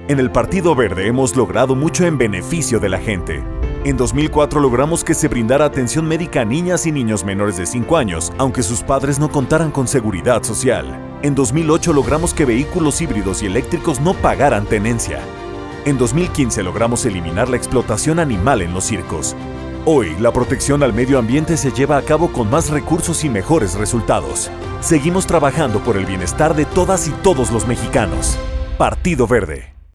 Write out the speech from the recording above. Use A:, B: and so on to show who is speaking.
A: En el Partido Verde hemos logrado mucho en beneficio de la gente. En 2004 logramos que se brindara atención médica a niñas y niños menores de 5 años, aunque sus padres no contaran con seguridad social. En 2008 logramos que vehículos híbridos y eléctricos no pagaran tenencia. En 2015 logramos eliminar la explotación animal en los circos. Hoy, la protección al medio ambiente se lleva a cabo con más recursos y mejores resultados. Seguimos trabajando por el bienestar de todas y todos los mexicanos. Partido Verde.